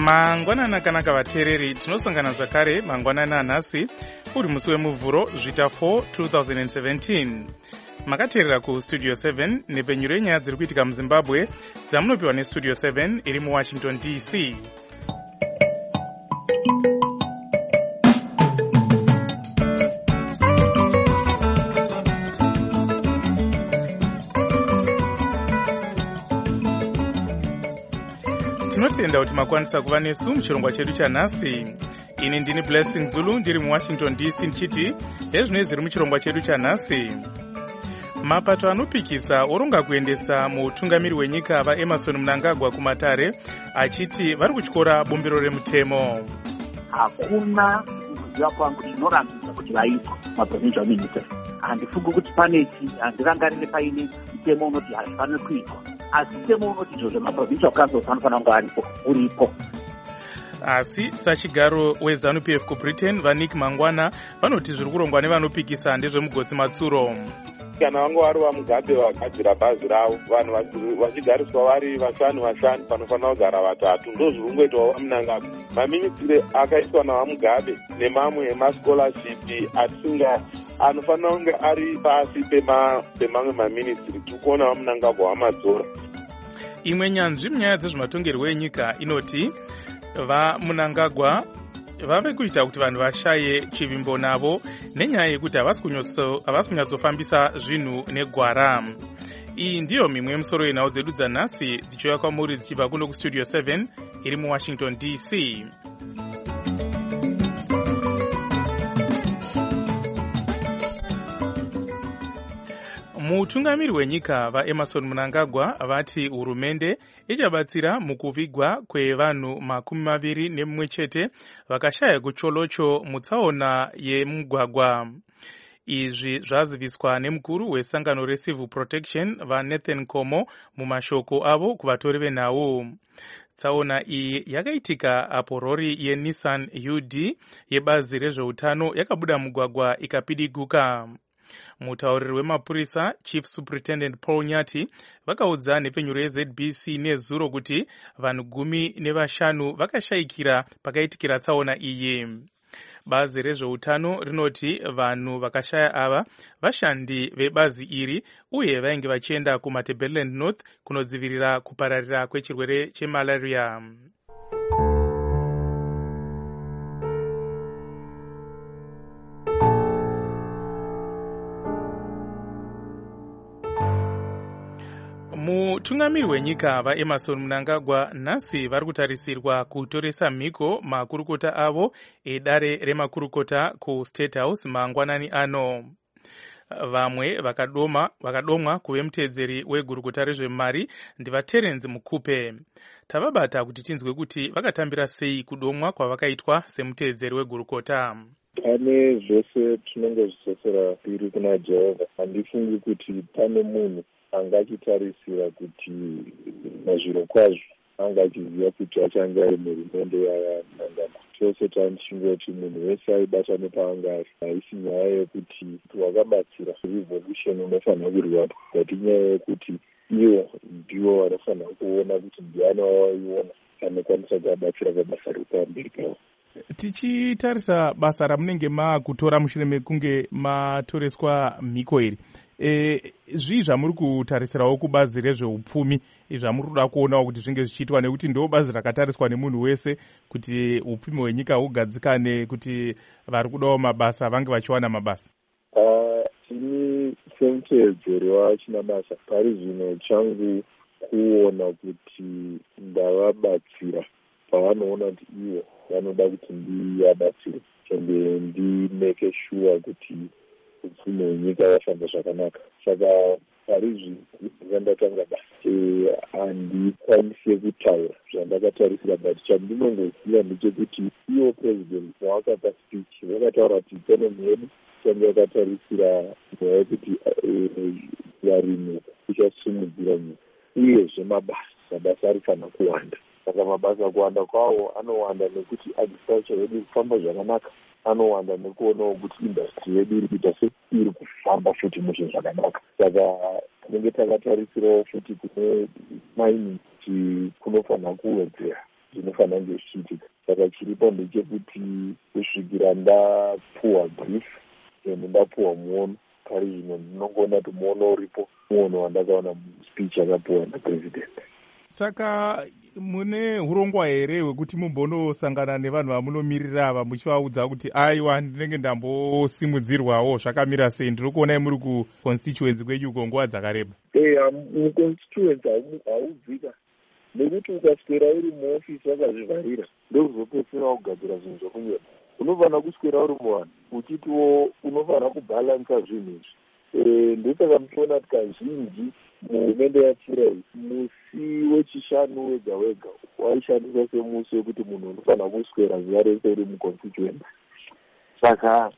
Mangwanani akanaka vateereri, tinosangana zvakare mangwanani anhasi uri musi wemuvhuro zvita 4 2017. Makateerera kustudio 7 nepfenyuro yenyaya dziri kuitika muzimbabwe dzamunopiwa nestudio 7 iri muwashington DC. Tinotenda kuti makwanisa kuva nesu muchirongwa chedu chanhasi. Ini ndini Blessing Zulu ndiri muwashington DC ndichiti ezvinoi zviri muchirongwa chedu chanhasi. Mapato anopikisa oronga kuendesa mutungamiri wenyika vaEmmerson Mnangagwa kumatare achiti vari kutyora bumbiro remutemo. Hakuna kuziva kwangu inorambidza kuti vaitwa maprovincial ministers. Handifungi kuti pane handirangarire paine mutemo unoti hazvifaniri kuitwa. Asi mutemo unoti izvo zvemaprovincial councils anofanira kunge uripo. Asi sachigaro weZANU-PF kuBritain vaNick Mangwana vanoti zviri kurongwa nevanopikisa ndezvemugotsi Matsuro. Kana vangu vari vaMugabe vagadzira bhazi ravo, vanhu vachigariswa vari vashanu panofanira kugara vatatu, ndozviri kungoitwa vaMnangagwa. Maminisitiri akaiswa navaMugabe nemamwe emascholarshipi atisinga anofanira kunge ari pasi pemamwe maminisitiri. Tiri kuona vaMnangagwa vamadzora. Imwe nyanzvi munyaya dzezvematongerwo enyika inoti vaMnangagwa vave kuita kuti vanhu vashaye chivimbo navo nenyaya yekuti havasi kunyatsofambisa zvinhu negwara. Iyi ndiyo mimwe yemusoro yenhau dzedu dzanhasi dzichiuya kwamuri dzichibva kuno kustudio 7 iri muwashington DC. Mutungamiri wenyika vaEmmerson Mnangagwa vati hurumende ichabatsira mukuvigwa kwevanhu 21 vakashaya kucholocho mutsaona yemugwagwa. Izvi zvaziviswa nemukuru wesangano reCivil Protection vaNathan Komo mumashoko avo kuvatori venhau. Tsaona iyi yakaitika apo rori yeNissan UD yebazi rezveutano yakabuda mugwagwa ikapidiguka. Mutauriri wemapurisa Chief Superintendent Paul Nyati vakaudza nepfenyuro yeZBC nezuro kuti vanhu 15 vakashayikira pakaitikira tsaona iyi. Bazi rezveutano rinoti vanhu vakashaya ava vashandi vebazi iri uye vainge vachienda kuMatabeleland North kunodzivirira kupararira kwechirwere chemalaria. Mutungamiri wenyika vaEmmerson Mnangagwa nhasi vari kutarisirwa kutoresa mhiko makurukota avo edare remakurukota kuState House mangwanani ano. Vamwe vakadomwa kuve mutedzeri wegurukota rezvemari ndivaTerence Mukupe. Tavabata kuti tinzwe kuti vakatambira sei kudomwa kwavakaitwa semutedzeri wegurukota. Pane zvose tinenge zvichosera piri kuna Jehovha. Handifungi kuti pane munhu angachitarisira kuti mazviro kwazvo anga achiziva kuti achange ari muhurumende yaMnangagwa. Chose tanishingoti munhu wese aibata nepaanga ari. Haisi nyaya yekuti wakabatsira revolution unofanira kurwapwa, but inyaya yekuti ivo ndivo vanofanira kuona kuti ndiani wavaiona anokwanisa kuvabatsira pabasa repamberi pavo. Tichitarisa basa ramunenge makutora mushure mekunge matoreswa mhiko iri, zvii zvamuri kutarisirawo kubazi rezveupfumi zvamuri kuda kuonawo kuti zvinge zvichiitwa, nekuti ndo bazi rakatariswa nemunhu wese kuti upfumi hwenyika hugadzikane, kuti vari kudawo mabasa vange vachiwana mabasa? Ini semutedzeri wachina basa pari zvino changu kuona kuti ndavabatsira pavanoona kuti ivo vanoda kuti ndivabatsire ende ndimeke sure kuti upfumi hwenyika wafamba zvakanaka. Saka pari zvino zvandatanga basa handikwanise kutaura zvandakatarisira, but chandinongoziva ndechekuti ivo president wavakapa speech vakataura kuti ikonomi yedu change yakatarisira nyaya yekuti varimi ichasimudzira nyika uyezve mabasa arifana kuwanda. Saka mabasa kuwanda kwawo anowanda nekuti agriculture yedu kufamba zvakanaka, anowanda nekuonawo kuti industry yedu iri kuita seiri kufamba futi muzvinhu zvakanaka. Saka tinenge takatarisirawo futi kune mining kuti kunofanira kuwedzera zvinofanira kunge zvichiitika. Saka chiripo ndechekuti kusvikira ndapuwa brief ndapuwa muono pari zvino ndinongoona kuti muono uripo, muono wandakaona muspeech yakapuwa napresident. Saka mune urongwa here hwekuti mumbonosangana nevanhu vamunomirira ava muchivaudza kuti aiwa ndinenge ndambosimudzirwawo zvakamira sei? Ndiri kuonai muri kuconstituency kwenyuko nguva dzakareba. Muconstituency haubvika nekuti ukaswera uri muofisi wakazvivharira ndokuzopedzisira kugadzira zvinhu zvokunyora. Unofanira kuswera uri muvanhu uchitiwo unofanira kubhalansa zvinhu izvi. Ndosaka muchiona kuti kazhinji muhurumende yapfuura iyi musi wechishanu wega wega waishandiswa semusi wekuti munhu unofanira kuswera zuva rese uri muconstituency. Saka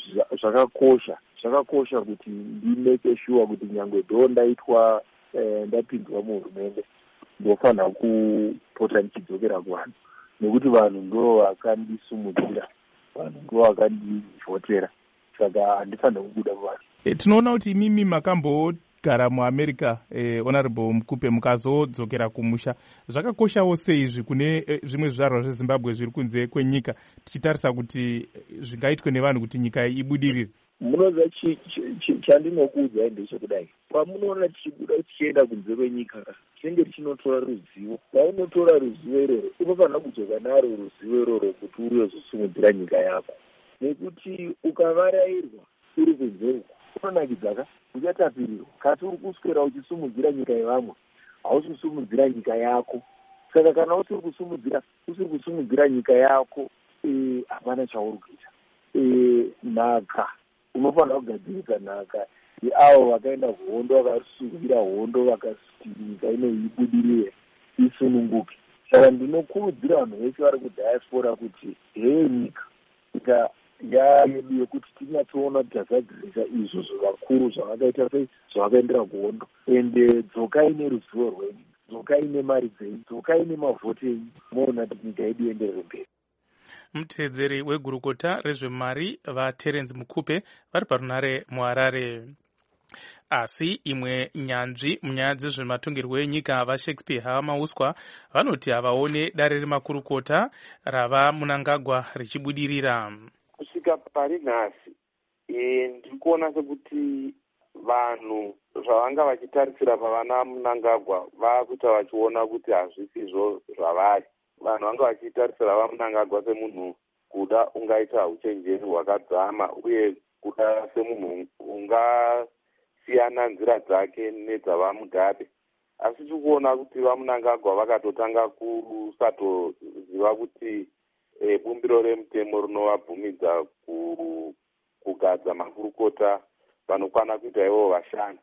zvakakosha kuti ndimeke sure kuti nyangwe dho ndaitwa ndapinzwa muhurumende ndofanira kupota ndichidzokera kuvanhu, nekuti vanhu ndo vakandisumudzira, vanhu ndo vakandivhotera. Saka handifanira kubuda muvanhu. Tinoona kuti imimi makambogara muAmerica, Honorable Mukupe, mukazodzokera kumusha. Zvakakoshawo seizvi kune zvimwe zvizvarwa zveZimbabwe zviri kunze kwenyika, tichitarisa kuti zvingaitwe nevanhu kuti nyika ibudirire? Munoziva chandinokuudzai ndechekudai, pamunoona tichibuda tichienda kunze kwenyika tinenge tichinotora ruzivo. Paunotora ruzivo iroro unofanira kudzoka naro ruzivo iroro kuti uriyozosimudzira nyika yako, nekuti ukavarairwa uri kunze uko unonakidzaka uchatapirirwa. Kasi uri kuswera uchisumudzira nyika yevamwe, hausi kusumudzira nyika yako. Saka kana usiri kusumudzira nyika yako, hapana chauri kuita. Nhaka unofanira kugadzirisa nhaka yeavo vakaenda hondo, vakasungira hondo, vakati nyika ino ibudirire isununguke. Saka ndinokurudzira vanhu vese vari kudiaspora kuti nyika yayedu yekuti tinyatsoona kuti tazadzirisa izvo zvakuru zvavakaita sei, zvavakaendera kuhondo. Ende dzokai neruzivo rwenyu, dzokai nemari dzenyu, dzokai nemavhoti enyu, moona kuti nyika yedu ienderere mberi. Mutedzeri wegurukota rezvemari vaTerence Mukupe vari parunare muHarare. Asi imwe nyanzvi munyaya dzezvematongerwo enyika vaShakespeare Hamauswa vanoti havaone dare remakurukota rava Mnangagwa richibudirira. Kusvika pari nhasi ndiri kuona sekuti vanhu zvavanga vachitarisira pavana Mnangagwa vakuita vachiona kuti hazvisizvo zvavari. Vanhu vanga vachitarisira vaMnangagwa semunhu kuda ungaita uchenjeri hwakadzama uye kuda semunhu ungasiyana nzira dzake nedzavaMugabe. Asi tikuona kuti vaMnangagwa vakatotanga kusatoziva kuti bumbiro remutemo rinovabvumidza kugadza makurukota vanokwana kuita ivo vashanu.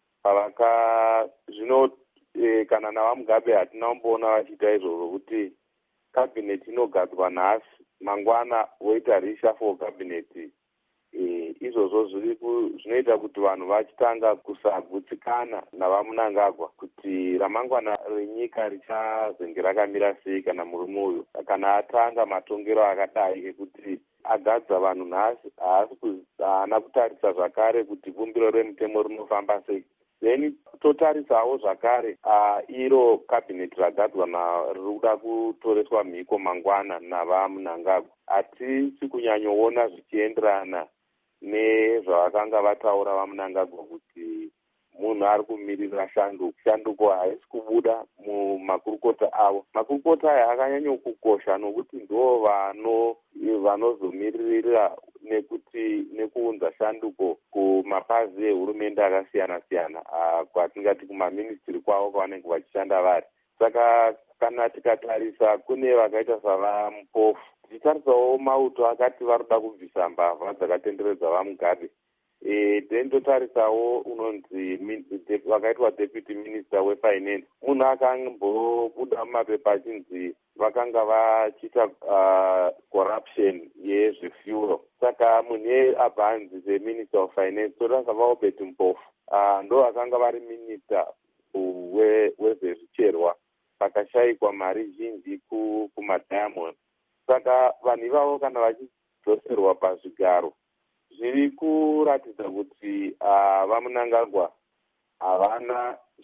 Zvino kana navaMugabe hatina kumboona vachiita izvozvo kuti kabineti inogadzwa nhasi mangwana voita reshuffle kabineti. Izvozvo zvinoita kuti vanhu vachitanga kusagutsikana navaMnangagwa kuti ramangwana renyika richazenge rakamira sei kana murume uyu kana atanga matongero akadai ekuti agadza vanhu nhasi haana kutarisa zvakare kuti bumbiro remutemo rinofamba sei. Then totarisawo zvakare iro kabineti ragadzwa riri kuda kutoreswa mhiko mangwana navaMnangagwa. Hatisi kunyanyoona zvichienderana nezvavakanga vataura vaMnangagwa kuti munhu ari kumirira shanduko haisi kubuda mumakurukota avo. Makurukota aya akanyanyokukosha nokuti ndo vanozomiririra nekuunza shanduko kumapazi ehurumende akasiyana siyana, kwatingati kumaministiri kwavo kwavanenge vachishanda vari. Saka kana tikatarisa kune vakaita savaMupofu, tichitarisawo Mauto akati varikuda kubvisa mbavha dzakatenderedza vaMugabe. Then totarisawo unonzi vakaitwa deputy minister wefinance, munhu akambobuda mumapepa achinzi vakanga vachiita corruption yezvefuel. Saka munhu abhanzi seminister of finance totarisa vaObed Mpofu ndo vakanga vari minister wezvezvicherwa, pakashayikwa mari zhinji kumadiamond. Saka vanhu ivavo kana vachidzoserwa pazvigaro zviri kuratidza kuti vaMnangagwa havana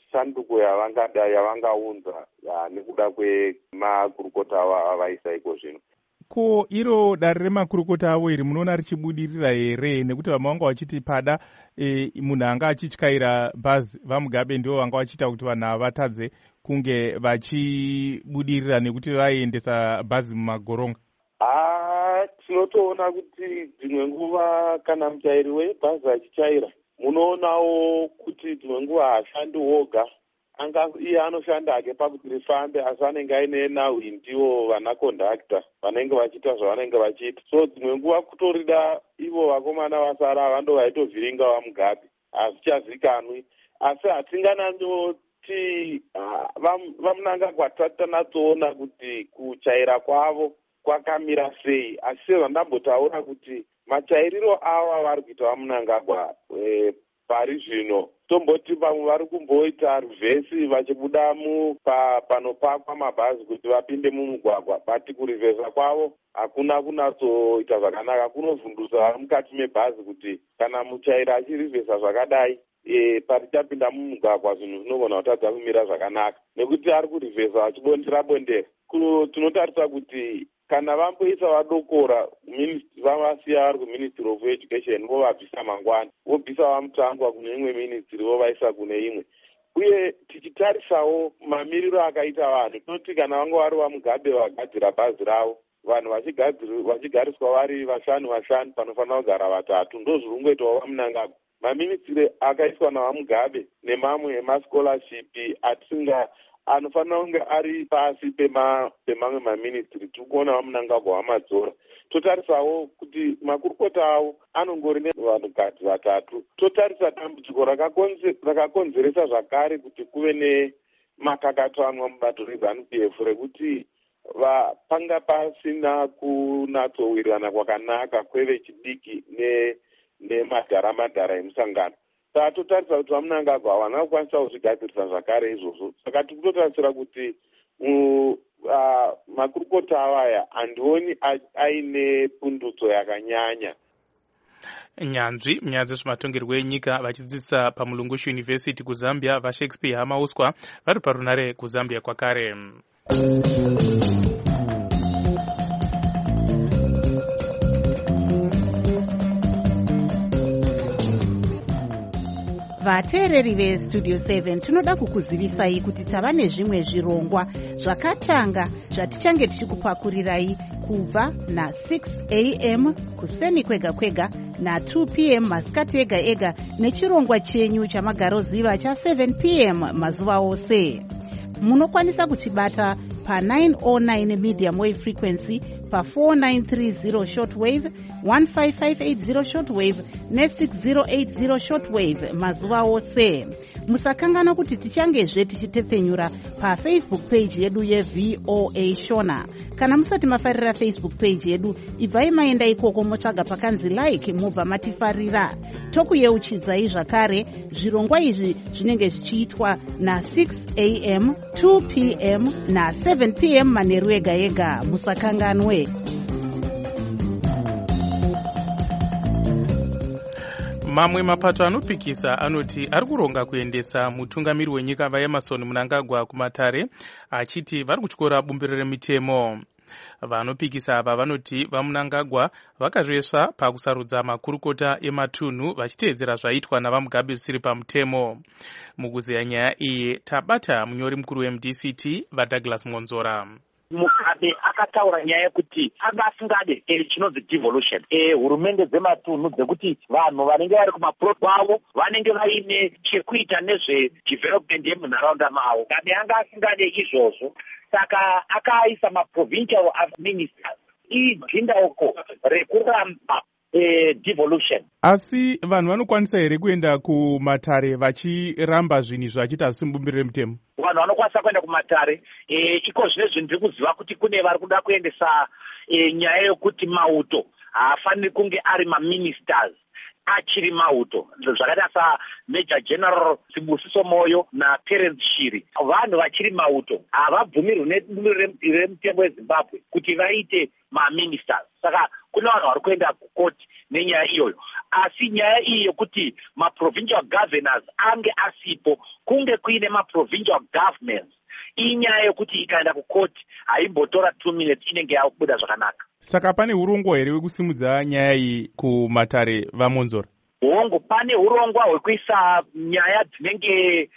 sanduko yavangaunza nekuda kwemakurukota avaisa iko zvino. Ko iro dare remakurukota avo iri munoona richibudirira here? Nekuti vamwe vanga vachiti pada munhu anga achityaira bhazi vaMugabe ndivo vanga vachiita kuti vanhu ava vatadze kunge vachibudirira nekuti vaiendesa bhazi mumagoronga. Tinotoona kuti dzimwe nguva kana muchairi webhazi achichaira, munoonawo kuti dzimwe nguva haashandi woga, iye anoshanda hake pakuti rifambe, asi anenge aine nahwindiwo vana kondakta vanenge vachiita zvavanenge vachiita. So dzimwe nguva kutorida ivo vakomana vasara vando vaitovhiringa vaMugabe, hazvichazikanwi. Asi hatingananyoti vaMnangagwa tatanatsoona kuti kuchaira kwavo kwakamira sei, asi sezvandambotaura kuti machairiro ava vari kuita vaMnangagwa pari zvino, tomboti vamwe vari kumboita rivhesi vachibuda panopakwa mabhazi kuti vapinde mumugwagwa, but kurivhesa kwavo hakuna kunatsoita zvakanaka. Kunovhundutsa vari mukati mebhazi kuti kana muchairi achirivhesa zvakadai parichapinda mumugwagwa zvinhu zvinogona kutadza kumira zvakanaka, nekuti ari kurivhesa vachibondera bondera. Tinotarisa kuti kana vamboisa vadokora vavasiya vari kuministry of education vovabvisa mangwana, vobvisa vaMutangwa kune imwe ministry vovaisa kune imwe. Uye tichitarisawo mamiriro akaita vanhu, tinoti kana vanga vari vaMugabe vagadzira bhazi ravo, vanhu vachigariswa vari vashanu panofanira kugara vatatu, ndozvirungoitawo vaMnangagwa. Maministry akaiswa navaMugabe nemamwe emascholarship anofanira kunge ari pasi pemamwe maministry. Tiri kuona vaMnangagwa vamadzora. Totarisawo kuti makurukota avo anongori nevanhukadzi vatatu. Totarisa dambudziko rakakonzeresa zvakare kuti kuve nemakakatanwa mubato reZANU-PF rekuti panga pasina kunatsowirirana kwakanaka kwevechidiki nemadhara emusangano. Saka totarisa kuti vaMnangagwa havana kukwanisa kuzvigadzirisa zvakare izvozvo. Saka tikutotarisira kuti makurukota avaya handioni aine pundutso yakanyanya. Nyanzvi munyaya dzezvematongerwo enyika vachidzidzisa paMulungushu University kuZambia vaShakespeare Hamauswa vari parunare kuZambia kwakare. Vateereri veStudio 7 tinoda kukuzivisai kuti tava nezvimwe zvirongwa zvakatanga zvatichange tichikupakurirai kubva na6 am kuseni kwega kwega na2 pm masikati ega ega nechirongwa chenyu chamagaroziva cha7 pm mazuva ose. Munokwanisa kutibata pa909 medium wave frequency, pa4930 shortwave, 15580 shortwave ne6080 shortwave mazuva ose. Musakangana kuti tichangezve tichitepfenyura pafacebook page yedu yeVOA Shona. Kana musati mafarira Facebook page yedu, ibvai maenda ikoko motsvaga pakanzi like mubva matifarira. Tokuyeuchidzai zvakare zvirongwa izvi zvinenge zvichiitwa na6 am, 2 pm na7 pm manheru ega ega. Musakanganwe. Mamwe mapato anopikisa anoti ari kuronga kuendesa mutungamiri wenyika vaEmmerson Mnangagwa kumatare, achiti vari kutyora bumbiro remitemo. Vanopikisa ava vanoti vaMnangagwa vakazvesva pakusarudza makurukota ematunhu vachiteedzera zvaitwa navaMugabe zvisiri pamutemo. Mukuzeya nyaya iyi tabata munyori mukuru weMDCT vaDouglas Monzora. Mugabe akataura nyaya yekuti agafungade chinonzi devolution, hurumende dzematunhu dzekuti vanhu vanenge vari kumaplot kwavo vanenge vaine chekuita nezvedevelopment yemunharaunda mavo. Mugabe anga asingade izvozvo, saka akaisa maprovincial ministers idhindauko rekuramba devolution. Asi vanhu vanokwanisa here kuenda kumatare vachiramba zvinhu zvachiita zvisi mubumbiro remutemo? Vanhu vanokwanisa kuenda kumatare. Iko zvine zvinhu ndiri kuziva kuti kune vari kuda kuendesa nyaya yokuti mauto haafaniri kunge ari maministers achiri mauto, zvakaita saMajor General Sibusiso Moyo naTerence Shiri. Vanhu vachiri mauto havabvumirwi nebumbiro remutemo weZimbabwe kuti vaite maministers. Saka kuna vanhu vari kuenda kukoti nenyaya iyoyo. Asi nyaya iyi yokuti maprovincial governors ange asipo, kunge kuine maprovincial governments, inyaya yokuti ikaenda kukoti haimbotora 2 minutes inenge yakubuda zvakanaka. Saka pane urongwa here hwekusimudza nyaya iyi kumatare vaMonzora? Hongu, pane urongwa hwekuisa nyaya dzinenge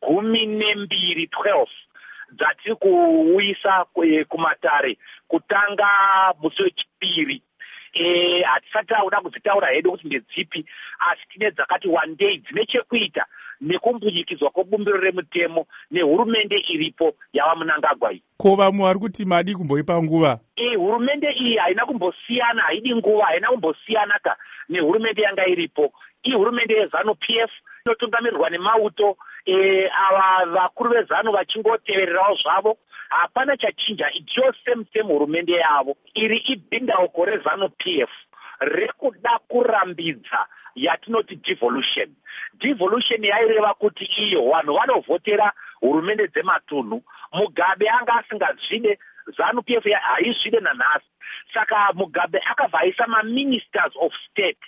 12 dzatiri kuuyisa kumatare kutanga musi wechipiri. Hatisati tauda kudzitaura hedu kuti ndedzipi, asi tine dzakati one day dzine chekuita nekumbunyikidzwa kwebumbiro remutemo nehurumende iripo yava Mnangagwa iyi. Ko vamwe vari kuti madi kumboipa nguva? Hurumende iyi haina kumbosiyana, haidi nguva, haina kumbosiyana ka nehurumende yanga iripo. Iyi hurumende yeZANU-PF inotungamirirwa nemauto, ava vakuru veZANU vachingotevererawo zvavo. Hapana chachinja, icho same hurumende yavo. Iri ibhindauko reZANU-PF rekuda kurambidza yatinoti devolution. Devolution yaireva kuti iyo vanhu vanovhotera hurumende dzematunhu. Mugabe anga asingazvide, ZANU-PF haizvide nanhasi. Saka Mugabe akabva aisa maministers of state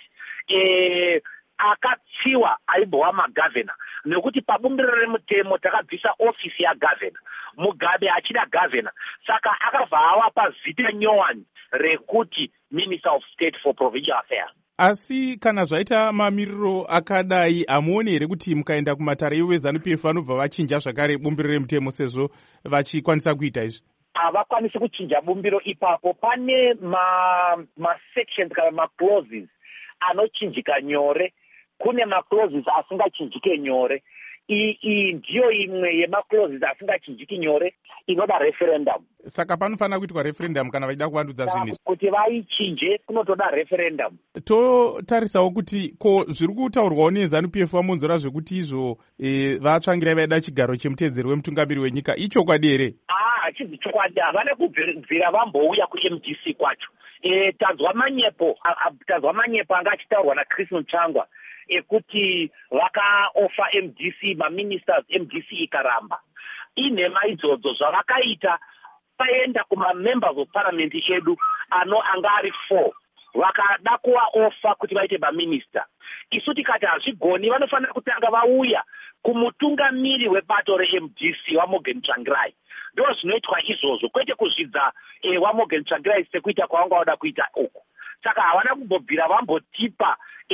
akatsiwa aimbova magavhena, nekuti pabumbiro remutemo takabvisa ofisi yagavhena, Mugabe achida gavhena. Saka akabva avapa zita nyowani rekuti Minister of State for Provincial Affairs. Asi kana zvaita mamiriro akadai, hamuoni here kuti mukaenda kumatare ivo veZANU-PF vanobva vachinja zvakare bumbiro remutemo sezvo vachikwanisa kuita izvi? Havakwanisi kuchinja bumbiro ipapo. Pane ma-sections kana ma-clauses anochinjika nyore, kune ma-clauses asingachinjike nyore. Iyi ndiyo imwe yema-clauses asingachinjiki nyore, inoda referendum. Saka panofanira kuitwa referendum kana vachida kuvandudza zvinhu izvi? Kuti vaichinje kunotoda referendum. Totarisawo kuti ko zviri kutaurwawo neZANU-PF vaMonzora zvekuti izvo vatsvangirai vaida chigaro chemutedzeri wemutungamiri wenyika, ichokwadi here? Hachisi chokwadi, havana kubvira vambouya kuMDC kwacho. Tazwa manyepo anga achitaurwa naChris Mutsvangwa ekuti vakaofa MDC, maministers MDC ikaramba. Inhema idzodzo zvavakaita, vaenda kuma-members of parliament edu anga ari 4, vakada kuvaofa kuti vaite maminister. Isu tikati hazvigoni, vanofanira kutanga vauya kumutungamiri webato reMDC waMorgan Tsvangirai. Ndo zvinoitwa izvozvo, kwete kuzvidza waMorgan Tsvangirai sekuita kwavanga vada kuita uku. Saka havana kumbobvira vambotipa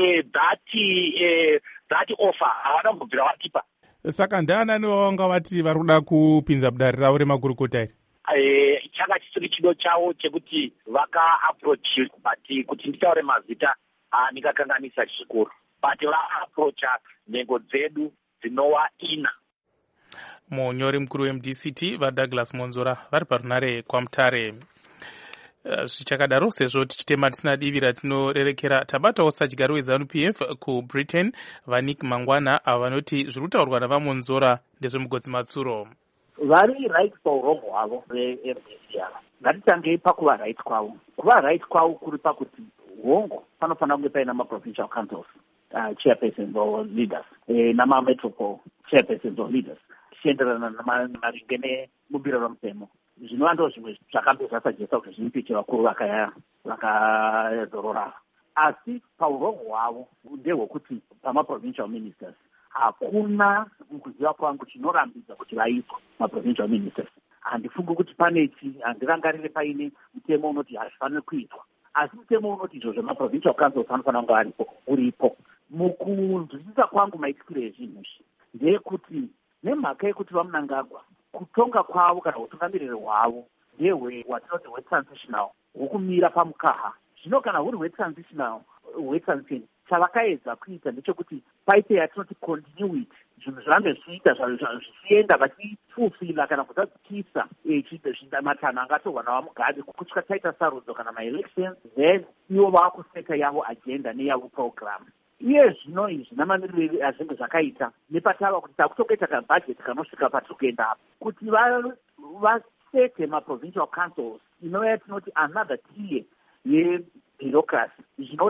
dzati offer, havana kumbobvira vatipa. Saka ndianani vavanga vati vari kuda kupinza mudare ravo remakurukota iri? Changa chisiri chido chavo chekuti vaka-approach, but kuti nditaure mazita ndikakanganisa zvikuru, but va-approacha nhengo dzedu dzinova ina. Munyori mukuru weMDCT vaDouglas Monzora vari parunare kwaMutare. Zvichakadaro sezvo tichitema tisina divi ratinorerekera, tabatawo sadyaro weZANU-PF kuBritain vaNick Mangwana avo vanoti zviri kutaurwa navaMonzora ndezvemugodzi matsuro. Vari right paurongo hwavo reMDC ava. Ngatitangei pakuva right kwavo. Kuva right kwavo kuri pakuti hongo panofanira kunge paina maprovincial councils, chairpersons or leaders, namametropole chairpersons or leaders, tichienderana namaringe nebumbiro romutemo. Zvinova ndo zvimwe zvakambe zvasajesa kuti zvinipiche vakuru vakazorora. Asi paurongo hwavo ndehwekuti pamaprovincial ministers hakuna mukuziva kwangu chinorambidza kuti vaitwa maprovincial ministers. Handifungi kuti pane handirangarire paine mutemo unoti hazvifaniri kuitwa. Asi mutemo unoti izvo zvemaprovincial councils anofanira kunge uripo. Mukunzwisisa kwangu maitikiro ezvinhu izvi ndeyekuti nemhaka yekuti vaMnangagwa kutonga kwavo kana utungamiriri hwavo ndehwe watinoti hwetransitional, hwokumira pamukaha. Zvino kana huri hwetransition chavakaedza kuita ndechekuti paite yatinoti continuity, zvinhu zvirambe zvichiita zvichienda vachifufila kana kuzadzikisa matanho angatorwa navaMugabe kusvika taita sarudzo kana maelections, then ivo vaakuseta yavo agenda neyavo program. Iye zvino izvi namamiriro azvinge zvakaita nepatava kuti takutokaita kabhajeti kanosvika patikuenda apo kuti vasete maprovincial councils inova yatinoti another tier yebureaucracy, zvinoda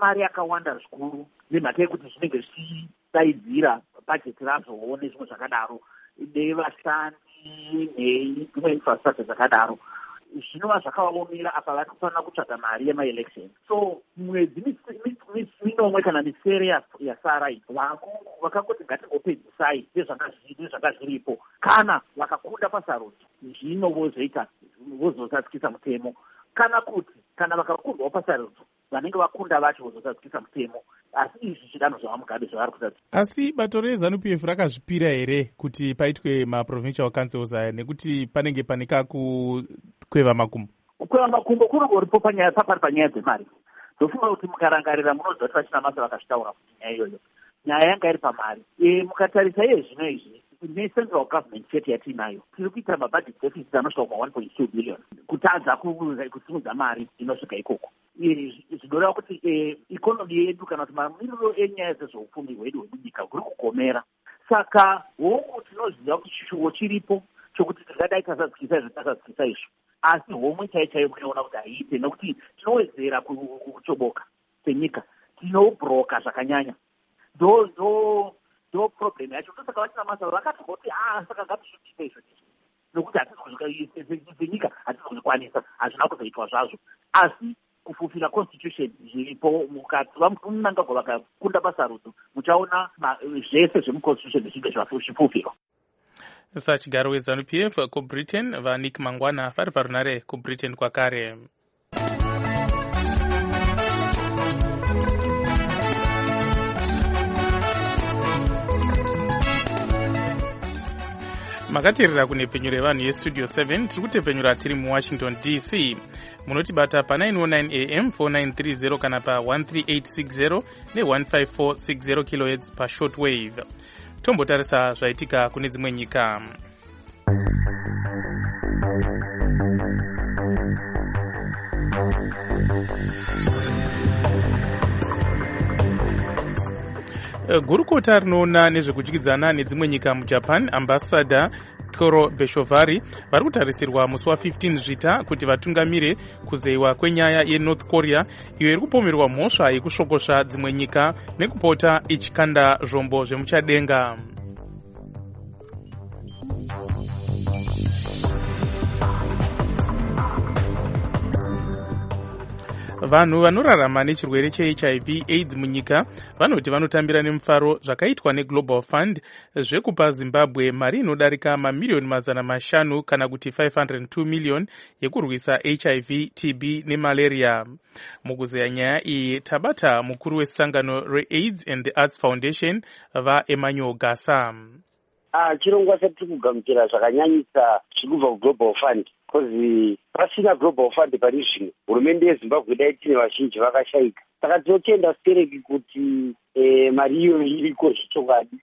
mari yakawanda zvikuru nemhaka yekuti zvinenge zvichidaidzira bhajeti razvowo nezvimwe zvakadaro nevashandi neimwe infrastructure zvakadaro. Zvinova zvakavaomera apa vari kufanira kutsvaga mari yemaelection. So mwedzi minomwe kana misere yasara vakangoti ngatingopedzisai nezvanga zviripo, kana vakakunda pasarudzi zvino vozoita vozosatyisa mutemo, kana kuti kana vakakundwawo pasarudzi vanenge vakunda vacho vozosatyisa mutemo. Asi izvi zvidanho zvavamugabe zvavari kutatsa. Asi bato reZANU-PF rakazvipira here kuti paitwe maprovincial councils aya, nekuti panenge pane kakukweva makumbo? Kukweva makumbo kunongoripo papari panyaya dzemari. Ndofunga kuti mukarangarira munoziva kuti vachina masa vakazvitaura kuti nyaya iyoyo nyaya yanga iri pamari. Mukatarisa iye zvino izvi necentral government chetu yatinayo tiri kuita mabudget deficit anosvika kuma 1.2 billion kutadza kusimudza mari inosvika ikoko. Zvinoreva kuti ikonomi yedu kana kuti mamiriro enyaya dzezveupfumi hwedu hwemunyika huri kugomera. Saka hongu tinoziva kuti chishuwo chiripo chokuti tingadai tasazyisa izvo tasazyisa izvo, asi homwe chaiyo munoona kuti haiite, nekuti tinowedzera kuchoboka senyika, tinobhuroka zvakanyanya. Ndo problem yacho. Ndosaka vachina masa vakati kuti saka ngatizotiita izvo nokuti senyika hatizi kuzvikwanisa, hazvina kuzoitwa zvazvo. Asi kufufira constitution zviripo mukativa munangagwa vakakunda pasarudzi muchaona zvese zvemuconstitution zvinge zvafufirwa. Sachigaro weZANU-PF kuBritain vaNick Mangwana vari parunare kuBritain kwakare. Makateerera kunepfenyuro yevanhu yestudio 7 tiri kutepfenyura tiri muWashington DC. Munotibata pa 909 AM 4930 kana pa 13860 ne15460 kHz pa shortwave. Tombotarisa zvaitika kune dzimwe nyika. Gurukota rinoona nezvekudyidzana nedzimwe nyika muJapan, ambassador Koro Beshovari, vari kutarisirwa musi wa15 Zvita kuti vatungamire kuzeyiwa kwenyaya yeNorth Korea iyo iri kupomerwa mhosva yekusvokosva dzimwe nyika nekupota ichikanda zvombo zvemuchadenga. Vanhu vanorarama nechirwere cheHIV AIDS munyika vanoti vanotambira nemufaro zvakaitwa neGlobal Fund zvekupa Zimbabwe mari inodarika mamiliyoni 500 kana kuti 502 million yekurwisa HIV, TB nemalaria. Mukuzeya nyaya iyi tabata mukuru wesangano reAIDS and the Arts Foundation vaEmmanuel Gasa. Chirongwa chatiri kugamuchira zvakanyanyisa zvirikubva kuGlobal Fund. Kozi pasina Global Fund pari zvino hurumende yeZimbabwe dai tine vazhinji vakashayika. Saka tinotenda stereki kuti mari iyo iriko zvichokwadi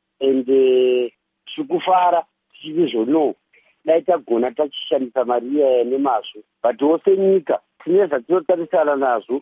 ende tikufara tichizvono dai tagona tachishandisa mari iyaya nemazvo. But wose nyika tine zvatinotarisana nazvo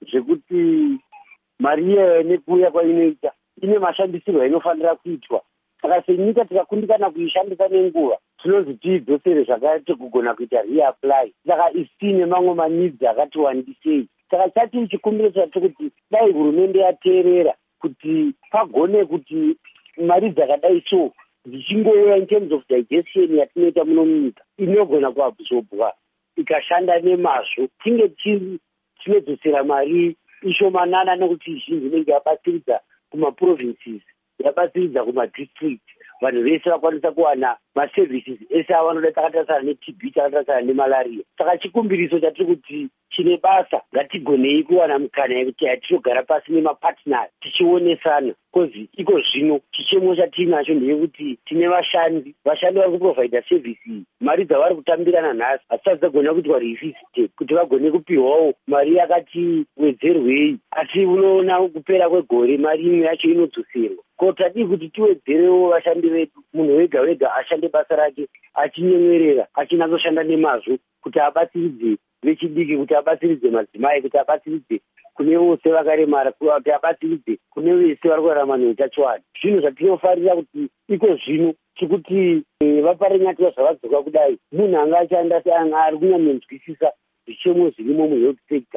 zvekuti mari iyaya nekuuya kwainoita ine mashandisirwo ainofanira kuitwa. Saka senyika tikakundikana kuishandisa nenguva tinozi tiidzosere zvakaite kugona kuita reapply. Saka isi tiine mamwe manidzi akati wandisei. Saka chati chikumbiro chacho kuti dai hurumende yateerera kuti pagone kuti mari dzakadai so dzichingouya in terms of digestion yatinoita muno munyika inogona kuabsorbwa ikashanda nemazvo, tinge tinodzosera mari ishomanana nekuti izhinji inenge yabatsiridza kumaprovinces, yabatsiridza kumadistrict, vanhu vese vakwanisa kuwana maservices ese avanoda. Takatarisana neTB, takatarisana nemalaria. Saka chikumbiriso chatiri kuti chine basa ngatigonei kuwana mukana yekuti tinogara pasi nemapartners tichionesana. Kozi iko zvino chichemo chatinacho ndeyekuti tine vashandi vari kuprovhaida service. Mari dzavari kutambirana nhasi hadzisati dzagona kuitwa revisited kuti vagone kupiwawo mari yakati wedzerwei. Asi unoona kupera kwegore mari imwe yacho inodzoserwa. Ko tadii kuti tiwedzerewo vashandi vedu, munhu wega wega ashande basa rake achinyemwerera, achinatsoshanda nemazvo kuti abatsiridze vechidiki, kuti abatsiridze madzimai, kuti abatsiridze kune vose vakaremara, kuti abatsiridze kune vese vari kurarama neutachiwana. Zvinhu zvatinofarira kuti iko zvino chikuti vaparenyatwa zvavadzoka kudai munhu anga achanda ari kunyanyonzwisisa zvichemo zvirimo muhealth sector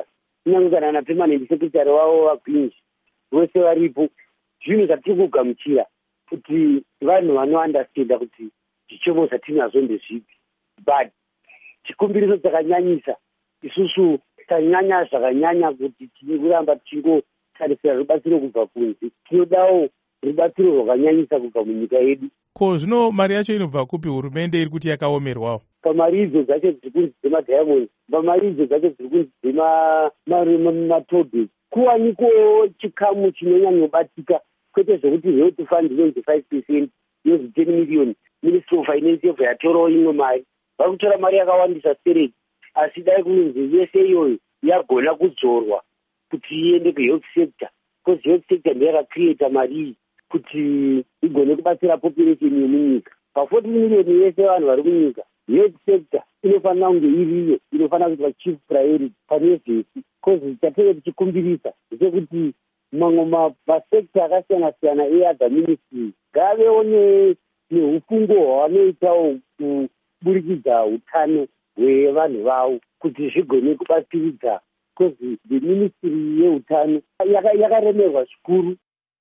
kunyange kana na permanent secretary wavo vapinji vose varipo. Zvinhu zvatiri kugamuchira kuti vanhu vanoandastenda kuti zvichomo zvatinazvo ndezvipi, but chikumbiriso chakanyanyisa isusu tanyanya zvakanyanya kuti tiri kuramba tichingotarisira rubatsiro kubva kunze. Tinodawo rubatsiro rwakanyanyisa kubva munyika yedu. Ko zvino mari yacho inobva kupi? Hurumende iri kuti yakaomerwawo. Pamari idzo dzacho dziri kunzi dzemadiamond, pamari idzo dzacho dziri kunzi dzematobe, kuwanikowo chikamu chinonyanyobatika, kwete zvokuti health fund inonzi 5% yonzi 10 million. Ministry of Finance yobva yatorawo imwe mari. Vari kutora mari yakawandisa stereki, asi dai kunzi yese iyoyo yagona kudzorwa kuti iende kuhealth sector, because health sector ndiyo yakacreata mari iyi kuti igone kubatsira population yemunyika. Pa40 million yese vanhu vari kunyika, health sector inofanira kunge iriyo, inofanira kuitwa chief priority pane zvese. Because chatenge tichikumbirisa ndechekuti mamwe masekta akasiyana siyana eother ministries ngavewo neufungo hwavanoitawo kuburikidza utano hwevanhu vavo kuti zvigone kubatsiridza, because the ministry yeutano yakaremerwa zvikuru.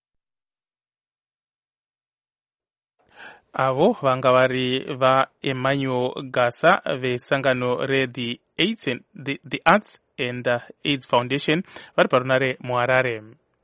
Avo vanga vari vaEmmanuel Gasa vesangano re-the Arts and AIDS Foundation vari parunare muHarare.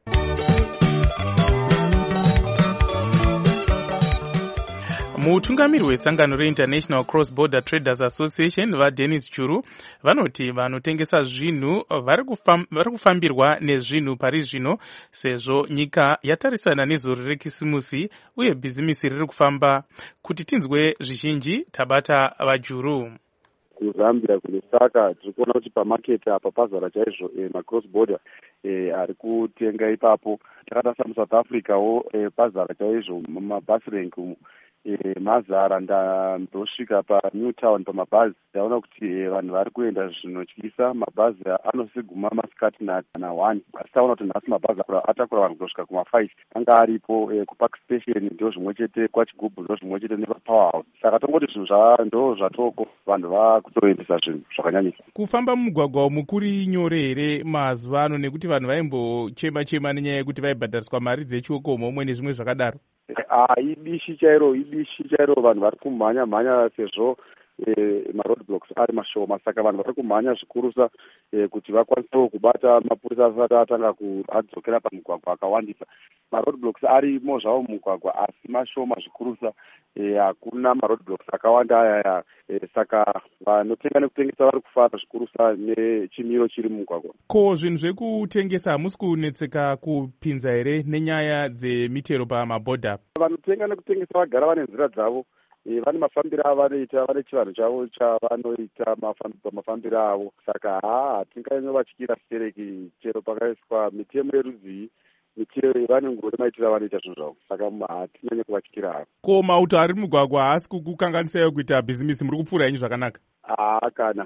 Mutungamiri wesangano reInternational Cross Border Traders Association vaDennis Churu vanoti vanotengesa zvinhu vari kufambirwa nezvinhu pari zvino, sezvo nyika yatarisana nezore rekisimusi uye bhizimisi riri kufamba. Kuti tinzwe zvizhinji tabata vaJuru. KuZambia kunosaka tiri kuona kuti pamaketi apa pazara chaizvo macross border ari kutenga ipapo. Takatarisa muSouth Africawo pazara chaizvo mumabhasi rank mazara. Ndosvika paNewtown pamabhazi ndaona kuti vanhu vari kuenda zvinotyisa. Mabhazi anosiguma masikati na1, asi taona kuti nhasi mabhazi atakura vanhu kutosvika kuma5 anga aripo kupark station ndo zvimwe chete, kwaChigubhu ndo zvimwe chete nepaPower House. Saka tongoti zvinhu ndo zvatoko, vanhu vakutoendesa zvinhu zvakanyanyisa. Kufamba mumugwagwa umu kuri nyore here mazuva ano, nekuti vanhu vaimbochema nenyaya yekuti vaibhadhariswa mari dzechioko momwe nezvimwe zvakadaro? Idishi chairo vanhu vari kumhanya sezvo maroadblocks ari mashoma. Saka vanhu vari kumhanya zvikurusa kuti vakwanisewo kubata mapurisa asati atanga adzokera pamugwagwa akawandisa. Maroadblocks arimo zvavo mumugwagwa asi mashoma zvikurusa, hakuna maroadblocks akawanda ayaya. Saka vanotenga nekutengesa vari kufara zvikurusa nechimiro chiri mumugwagwa. Ko zvinhu zvekutengesa hamusi kunetseka kupinza here nenyaya dzemitero pamabhodha? Vanotenga nekutengesa vagara vane nzira dzavo, vane mafambiro avanoita, vane chivanhu chavo chavanoita mafambiro avo. Saka hatinganyovatyira stereki chero pakaiswa mitemo yerudzi, mitero vanongori maitira vanoita zvinhu zvavo. Saka hatinyanye kuvatyira havo. Ko mauto ari mugwagwa haasi kukukanganisaiwo kuita bhizimisi? Muri kupfuura henyu zvakanaka? Kana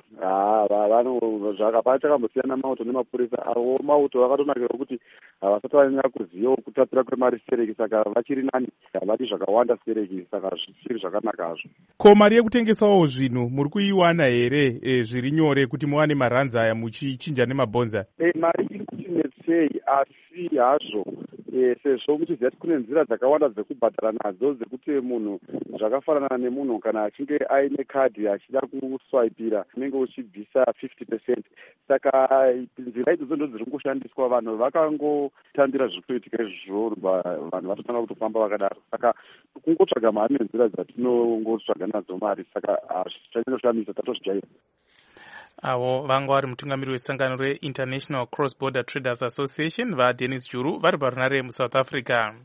zvakapachakambosiyana mauto nemapurisa. Avo mauto vakatonakira kuti havasati vanyanya kuzivawo kutapira kwemari stereki, saka vachiri nani, havadi zvakawanda stereki, saka zvichiri zvakanaka hazvo. Ko mari yekutengesawo zvinhu muri kuiwana here zviri nyore kuti muwane maranzi aya muchichinja nemabhonza? Mari iri kuti netsei, asi hazvo sezvo muchiziva kuti kune nzira dzakawanda dzekubhadhara nadzo, dzekuti munhu zvakafanana nemunhu kana achinge aine kadhi achida kuswaipira unenge uchibvisa 50%. Saka nzira idzodzo ndo dziri kungoshandiswa. Vanhu vakangotambira zviri kuitika izvozvo, vanhu vatotanga kutofamba vakadaro. Saka kungotsvaga mari nenzira dzatinongotsvaga nadzo mari. Saka hazvichanyanyoshamisa, tatozvijaira. Avo vanga vari mutungamiri wesangano reInternational Cross Border Traders Association vaDennis Churu vari parunare muSouth Africa.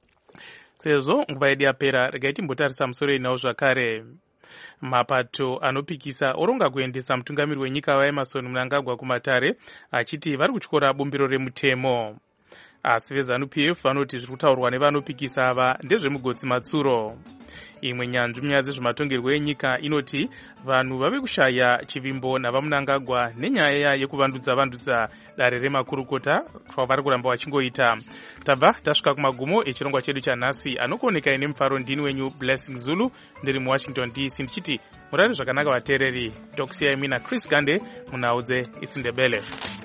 Sezvo nguva yedu yapera, regai timbotarisa musoro inawo zvakare. Mapato anopikisa oronga kuendesa mutungamiri wenyika waEmmerson Mnangagwa kumatare achiti vari kutyora bumbiro remutemo. Asi veZANU-PF vanoti zviri kutaurwa nevanopikisa ava ndezvemugotsi matsuro. Imwe nyanzvi munyaya dzezvematongerwo enyika inoti vanhu vave kushaya chivimbo navaMnangagwa nenyaya yekuvandudza dare remakurukota kwavari kuramba vachingoita. Tabva tasvika kumagumo echirongwa chedu chanhasi. Anokuonekai nemufaro ndini wenyu Blessing Zulu, ndiri muWashington DC ndichiti murare zvakanaka vateereri. Tokusiyai mina Chris Gande munhau dzeIsindebele.